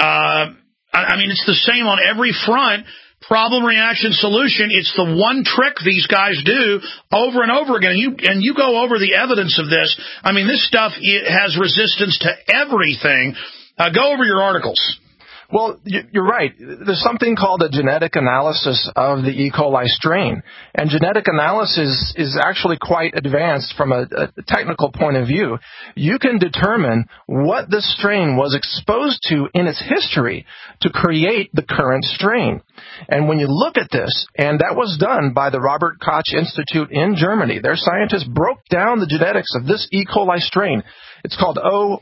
I mean, it's the same on every front. Problem, reaction, solution. It's the one trick these guys do over and over again. And you go over the evidence of this. I mean, this stuff has resistance to everything. Go over your articles. Well, you're right. There's something called a genetic analysis of the E. coli strain. And genetic analysis is actually quite advanced from a technical point of view. You can determine what the strain was exposed to in its history to create the current strain. And when you look at this, and that was done by the Robert Koch Institute in Germany, their scientists broke down the genetics of this E. coli strain. It's called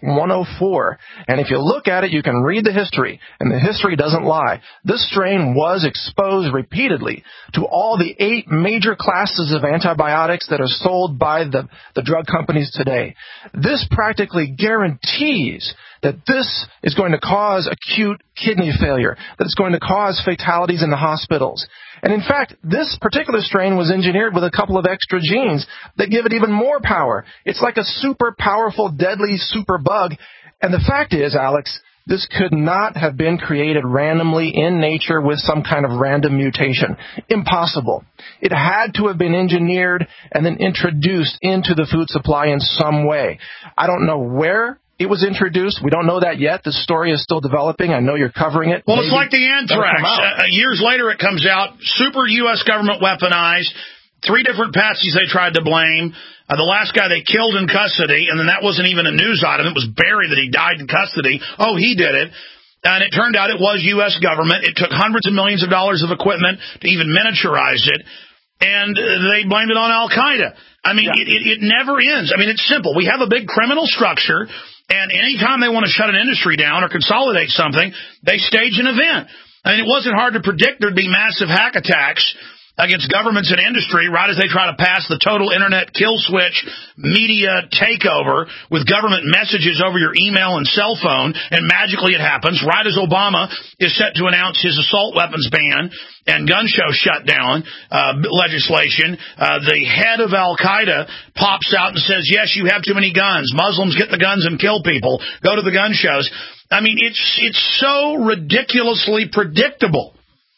O104. And if you look at it, you can read the history, and the history doesn't lie. This strain was exposed repeatedly to all the 8 major classes of antibiotics that are sold by the drug companies today. This practically guarantees that this is going to cause acute kidney failure, that it's going to cause fatalities in the hospitals. And in fact, this particular strain was engineered with a couple of extra genes that give it even more power. It's like a super powerful, deadly super bug. And the fact is, Alex, this could not have been created randomly in nature with some kind of random mutation. Impossible. It had to have been engineered and then introduced into the food supply in some way. I don't know where it was introduced. We don't know that yet. The story is still developing. I know you're covering it. Well, it's like the anthrax. Years later it comes out, super U.S. government weaponized, 3 different patsies they tried to blame. The last guy they killed in custody, and then that wasn't even a news item. It was buried that he died in custody. Oh, he did it. And it turned out it was U.S. government. It took hundreds of millions of dollars of equipment to even miniaturize it. And they blamed it on Al-Qaeda. I mean, it never ends. I mean, it's simple. We have a big criminal structure. And anytime they want to shut an industry down or consolidate something, they stage an event. I mean, it wasn't hard to predict there'd be massive hack attacks against governments and industry right as they try to pass the total internet kill switch media takeover with government messages over your email and cell phone, and magically it happens right as Obama is set to announce his assault weapons ban and gun show shutdown legislation. The head of Al-Qaeda pops out and says, yes, you have too many guns. Muslims, get the guns and kill people. Go to the gun shows. I mean, it's so ridiculously predictable.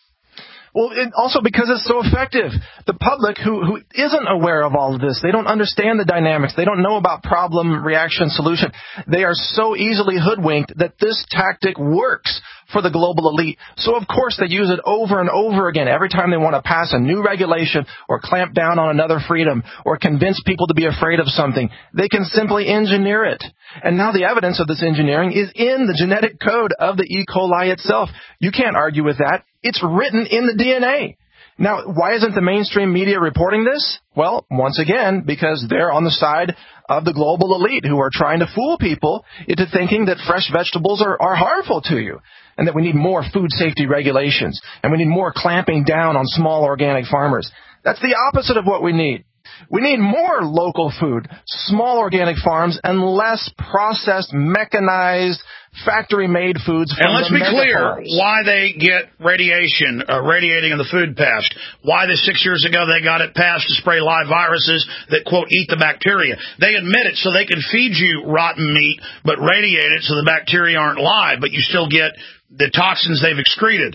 Well, also because it's so effective. The public who isn't aware of all of this, they don't understand the dynamics. They don't know about problem, reaction, solution. They are so easily hoodwinked that this tactic works for the global elite. So, of course, they use it over and over again every time they want to pass a new regulation or clamp down on another freedom or convince people to be afraid of something. They can simply engineer it. And now the evidence of this engineering is in the genetic code of the E. coli itself. You can't argue with that. It's written in the DNA. Now, why isn't the mainstream media reporting this? Well, once again, because they're on the side of the global elite who are trying to fool people into thinking that fresh vegetables are harmful to you and that we need more food safety regulations and we need more clamping down on small organic farmers. That's the opposite of what we need. We need more local food, small organic farms, and less processed, mechanized, factory-made foods from and let's be clear why they get radiating in the food pest, why 6 years ago they got it passed to spray live viruses that, quote, eat the bacteria. They admit it so they can feed you rotten meat but radiate it so the bacteria aren't live, but you still get the toxins they've excreted.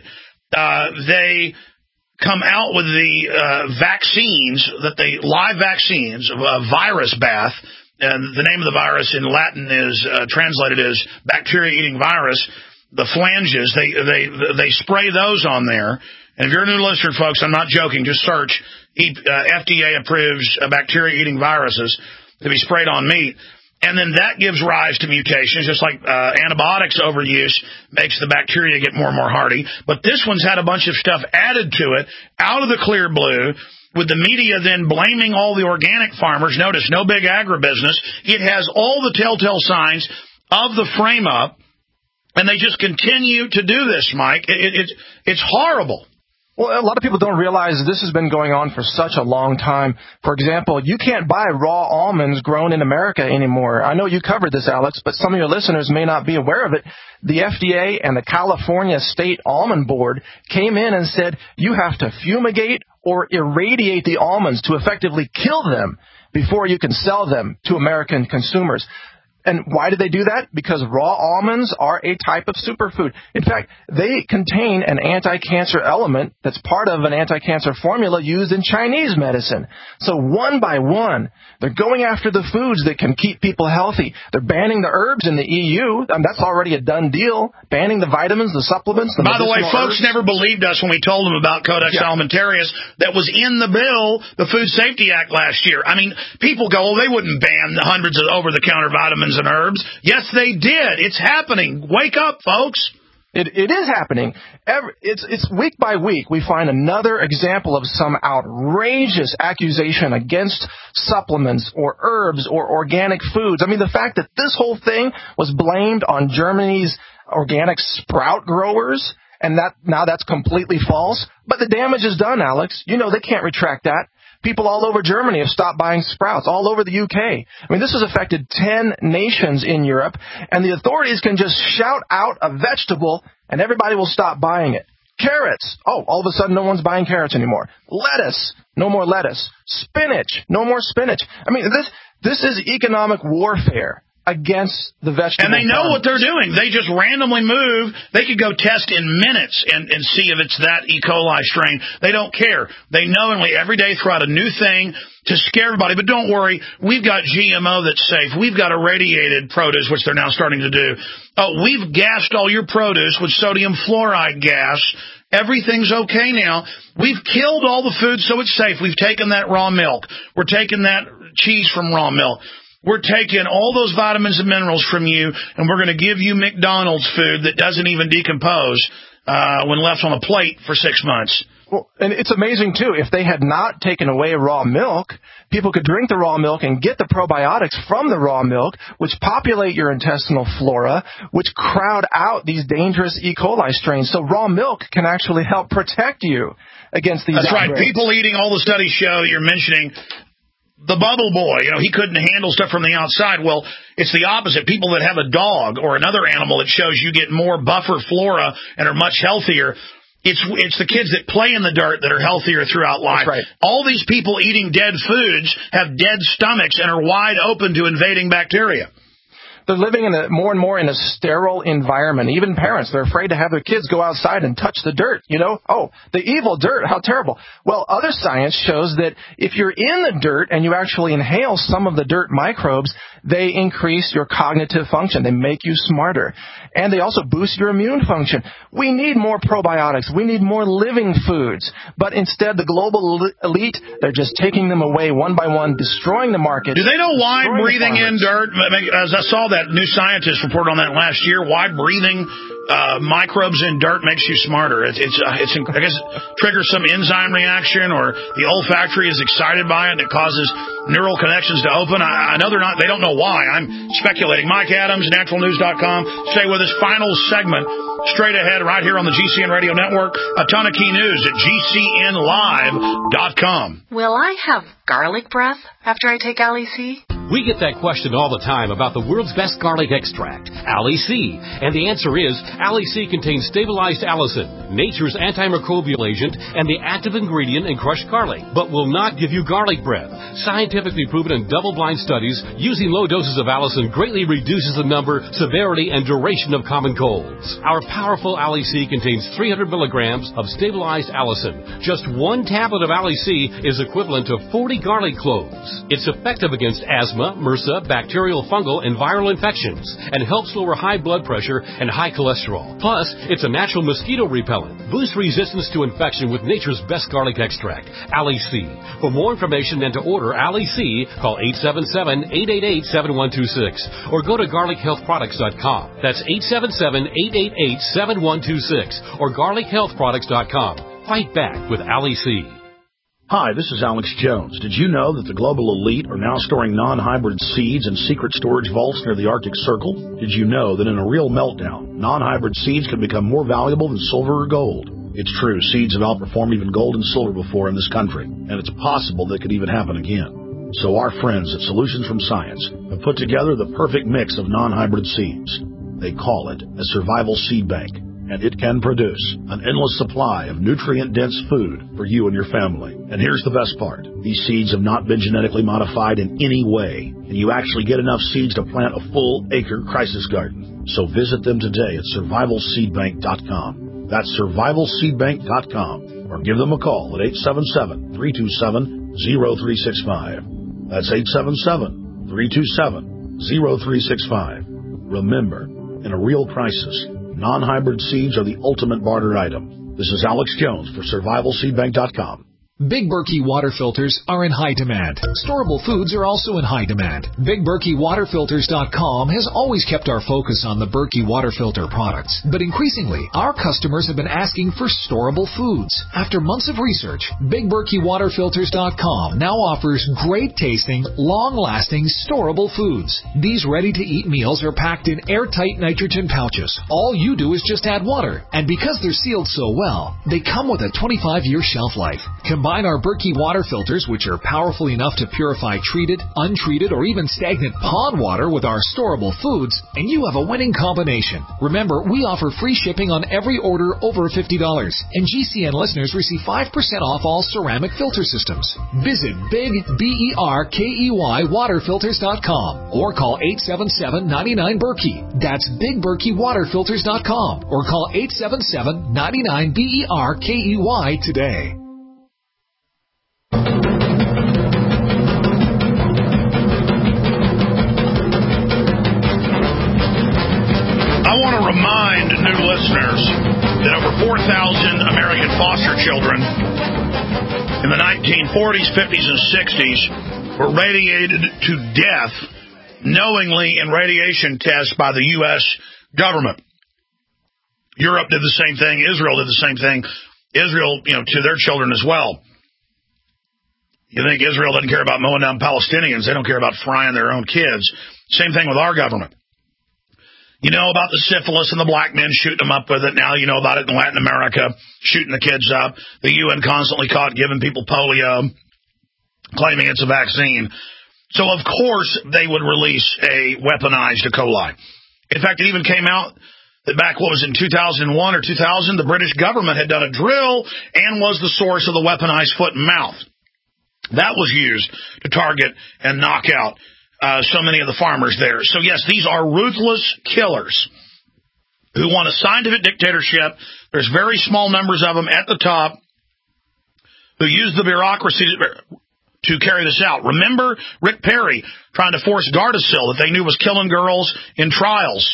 They come out with the vaccines, live vaccines, virus bath. And the name of the virus in Latin is translated as bacteria-eating virus. The phalanges, they spray those on there. And if you're a new listener, folks, I'm not joking. Just search FDA approves bacteria-eating viruses to be sprayed on meat. And then that gives rise to mutations, just like antibiotics overuse makes the bacteria get more and more hardy. But this one's had a bunch of stuff added to it out of the clear blue, with the media then blaming all the organic farmers. Notice, no big agribusiness. It has all the telltale signs of the frame-up, and they just continue to do this, Mike. It's horrible. Well, a lot of people don't realize this has been going on for such a long time. For example, you can't buy raw almonds grown in America anymore. I know you covered this, Alex, but some of your listeners may not be aware of it. The FDA and the California State Almond Board came in and said you have to fumigate or irradiate the almonds to effectively kill them before you can sell them to American consumers. And why did they do that? Because raw almonds are a type of superfood. In fact, they contain an anti-cancer element that's part of an anti-cancer formula used in Chinese medicine. So one by one, they're going after the foods that can keep people healthy. They're banning the herbs in the EU. That's already a done deal. Banning the vitamins, the supplements, the By the way, folks herbs. never believed us when we told them about Codex Alimentarius that was in the bill, the Food Safety Act last year. I mean, people go, they wouldn't ban the hundreds of over-the-counter vitamins and herbs. Yes, they did. It's happening. Wake up, folks. It is happening. It's week by week we find another example of some outrageous accusation against supplements or herbs or organic foods. I mean, the fact that this whole thing was blamed on Germany's organic sprout growers, and now that's completely false. But the damage is done, Alex. You know they can't retract that. People all over Germany have stopped buying sprouts, all over the UK. I mean, this has affected 10 nations in Europe, and the authorities can just shout out a vegetable, and everybody will stop buying it. Carrots. Oh, all of a sudden no one's buying carrots anymore. Lettuce. No more lettuce. Spinach. No more spinach. I mean, this is economic warfare against the vegetable. And they know what they're doing. They just randomly move. They could go test in minutes and see if it's that E. coli strain. They don't care. They knowingly every day throw out a new thing to scare everybody. But don't worry, we've got GMO that's safe. We've got irradiated produce, which they're now starting to do. We've gassed all your produce with sodium fluoride gas. Everything's okay now. We've killed all the food so it's safe. We've taken that raw milk. We're taking that cheese from raw milk. We're taking all those vitamins and minerals from you, and we're going to give you McDonald's food that doesn't even decompose when left on a plate for 6 months. Well, and it's amazing, too. If they had not taken away raw milk, people could drink the raw milk and get the probiotics from the raw milk, which populate your intestinal flora, which crowd out these dangerous E. coli strains. So raw milk can actually help protect you against these That's outbreaks. right. People eating, all the studies show, you're mentioning the bubble boy, he couldn't handle stuff from the outside. Well, it's the opposite. People that have a dog or another animal, it shows you get more buffer flora and are much healthier. It's the kids that play in the dirt that are healthier throughout life. That's right. All these people eating dead foods have dead stomachs and are wide open to invading bacteria. They're living in more and more in a sterile environment. Even parents, they're afraid to have their kids go outside and touch the dirt, Oh, the evil dirt, how terrible. Well, other science shows that if you're in the dirt and you actually inhale some of the dirt microbes, they increase your cognitive function. They make you smarter. And they also boost your immune function. We need more probiotics. We need more living foods. But instead, the global elite, they're just taking them away one by one, destroying the market. Do they know why breathing in dirt, as I saw that new scientist report on that last year, why breathing microbes in dirt makes you smarter? I guess it triggers some enzyme reaction, or the olfactory is excited by it and it causes neural connections to open. I know they don't know why. I'm speculating. Mike Adams, naturalnews.com. Stay with us. Final segment straight ahead right here on the GCN Radio Network. A ton of key news at GCNlive.com. Will I have garlic breath after I take Ali-C? We get that question all the time about the world's best garlic extract, Ali-C. And the answer is, Ali-C contains stabilized allicin, nature's antimicrobial agent, and the active ingredient in crushed garlic, but will not give you garlic breath. Scientifically proven in double-blind studies, using low doses of allicin greatly reduces the number, severity, and duration of common colds. Our powerful Ali-C contains 300 milligrams of stabilized allicin. Just one tablet of Ali-C is equivalent to 40 garlic cloves. It's effective against asthma, MRSA, bacterial, fungal, and viral infections, and helps lower high blood pressure and high cholesterol. Plus, it's a natural mosquito repellent. Boost resistance to infection with nature's best garlic extract, Ali-C. For more information and to order Ali-C, call 877-888-7126 or go to garlichealthproducts.com. That's 877-888-7126 or garlichealthproducts.com. Fight back with Ali-C. Hi, this is Alex Jones. Did you know that the global elite are now storing non-hybrid seeds in secret storage vaults near the Arctic Circle? Did you know that in a real meltdown, non-hybrid seeds can become more valuable than silver or gold? It's true, seeds have outperformed even gold and silver before in this country, and it's possible that could even happen again. So our friends at Solutions from Science have put together the perfect mix of non-hybrid seeds. They call it a survival seed bank, and it can produce an endless supply of nutrient-dense food for you and your family. And here's the best part. These seeds have not been genetically modified in any way, and you actually get enough seeds to plant a full-acre crisis garden. So visit them today at survivalseedbank.com. That's survivalseedbank.com. Or give them a call at 877-327-0365. That's 877-327-0365. Remember, in a real crisis, non-hybrid seeds are the ultimate barter item. This is Alex Jones for survivalseedbank.com. Big Berkey water filters are in high demand. Storable foods are also in high demand. BigBerkeyWaterFilters.com has always kept our focus on the Berkey water filter products, but increasingly, our customers have been asking for storable foods. After months of research, BigBerkeyWaterFilters.com now offers great-tasting, long-lasting, storable foods. These ready-to-eat meals are packed in airtight nitrogen pouches. All you do is just add water, and because they're sealed so well, they come with a 25-year shelf life. Combine our Berkey water filters, which are powerful enough to purify treated, untreated, or even stagnant pond water with our storable foods, and you have a winning combination. Remember, we offer free shipping on every order over $50, and GCN listeners receive 5% off all ceramic filter systems. Visit BigBerkeyWaterFilters.com or call 877-99-BERKEY. That's BigBerkeyWaterFilters.com or call 877-99-BERKEY today. I want to remind new listeners that over 4,000 American foster children in the 1940s, 50s, and 60s were radiated to death knowingly in radiation tests by the U.S. government. Europe did the same thing. Israel did the same thing. Israel, to their children as well. You think Israel doesn't care about mowing down Palestinians. They don't care about frying their own kids. Same thing with our government. You know about the syphilis and the black men shooting them up with it. Now you know about it in Latin America, shooting the kids up. The UN constantly caught giving people polio, claiming it's a vaccine. So, of course, they would release a weaponized E. coli. In fact, it even came out that back, in 2001 or 2000, the British government had done a drill and was the source of the weaponized foot and mouth. That was used to target and knock out so many of the farmers there. So, yes, these are ruthless killers who want a scientific dictatorship. There's very small numbers of them at the top who use the bureaucracy to carry this out. Remember Rick Perry trying to force Gardasil that they knew was killing girls in trials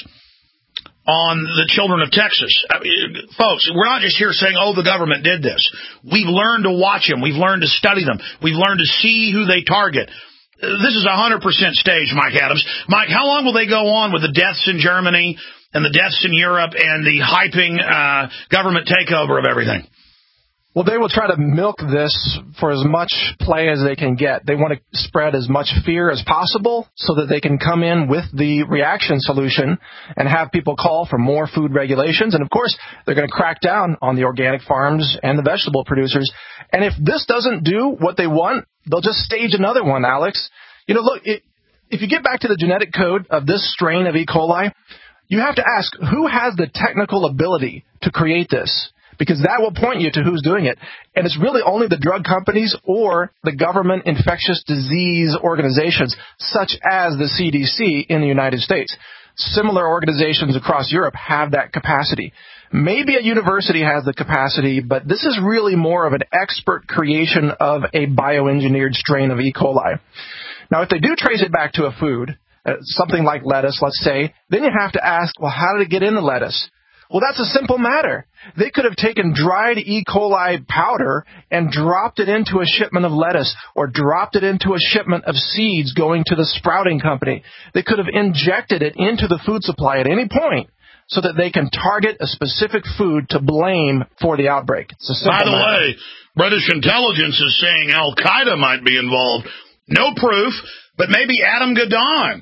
on the children of Texas. Folks, we're not just here saying, the government did this. We've learned to watch them. We've learned to study them. We've learned to see who they target. This is 100% staged, Mike Adams. Mike, how long will they go on with the deaths in Germany and the deaths in Europe and the hyping government takeover of everything? Well, they will try to milk this for as much play as they can get. They want to spread as much fear as possible so that they can come in with the reaction solution and have people call for more food regulations. And, of course, they're going to crack down on the organic farms and the vegetable producers. And if this doesn't do what they want, they'll just stage another one, Alex. Look, if you get back to the genetic code of this strain of E. coli, you have to ask, who has the technical ability to create this? Because that will point you to who's doing it. And it's really only the drug companies or the government infectious disease organizations, such as the CDC in the United States. Similar organizations across Europe have that capacity. Maybe a university has the capacity, but this is really more of an expert creation of a bioengineered strain of E. coli. Now, if they do trace it back to a food, something like lettuce, let's say, then you have to ask, well, how did it get in the lettuce? Well, that's a simple matter. They could have taken dried E. coli powder and dropped it into a shipment of lettuce or dropped it into a shipment of seeds going to the sprouting company. They could have injected it into the food supply at any point so that they can target a specific food to blame for the outbreak. It's a simple matter. By the way, British intelligence is saying Al-Qaeda might be involved. No proof, but maybe Adam Gadon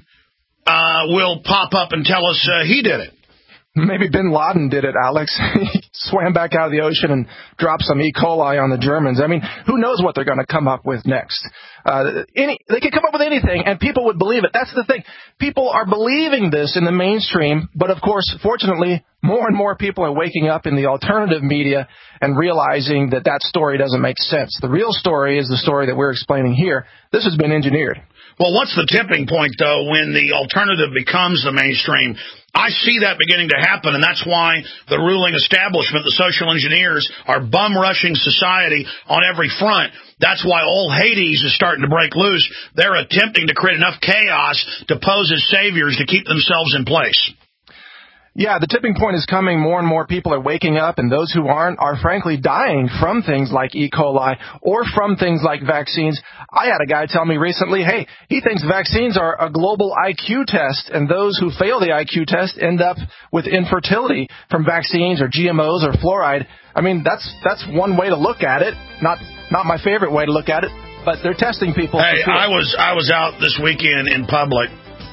will pop up and tell us he did it. Maybe bin Laden did it, Alex. He swam back out of the ocean and dropped some E. coli on the Germans. I mean, who knows what they're going to come up with next? They could come up with anything, and people would believe it. That's the thing. People are believing this in the mainstream, but of course, fortunately, more and more people are waking up in the alternative media and realizing that that story doesn't make sense. The real story is the story that we're explaining here. This has been engineered. Well, what's the tipping point, though, when the alternative becomes the mainstream? I see that beginning to happen, and that's why the ruling establishment, the social engineers, are bum-rushing society on every front. That's why all Hades is starting to break loose. They're attempting to create enough chaos to pose as saviors to keep themselves in place. Yeah, the tipping point is coming. More and more people are waking up, and those who aren't are frankly dying from things like E. coli or from things like vaccines. I had a guy tell me recently, hey, he thinks vaccines are a global IQ test, and those who fail the IQ test end up with infertility from vaccines or GMOs or fluoride. I mean, that's one way to look at it. Not my favorite way to look at it, but they're testing people. Hey, I was out this weekend in public.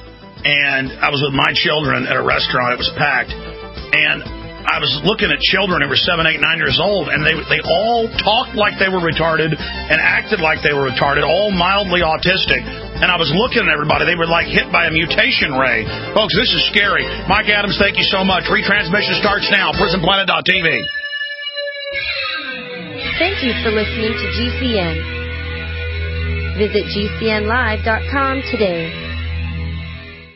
And I was with my children at a restaurant. It was packed. And I was looking at children who were 7, 8, 9 years old, and they all talked like they were retarded and acted like they were retarded, all mildly autistic. And I was looking at everybody. They were like hit by a mutation ray. Folks, this is scary. Mike Adams, thank you so much. Retransmission starts now. PrisonPlanet.tv. Thank you for listening to GCN. Visit GCNlive.com today.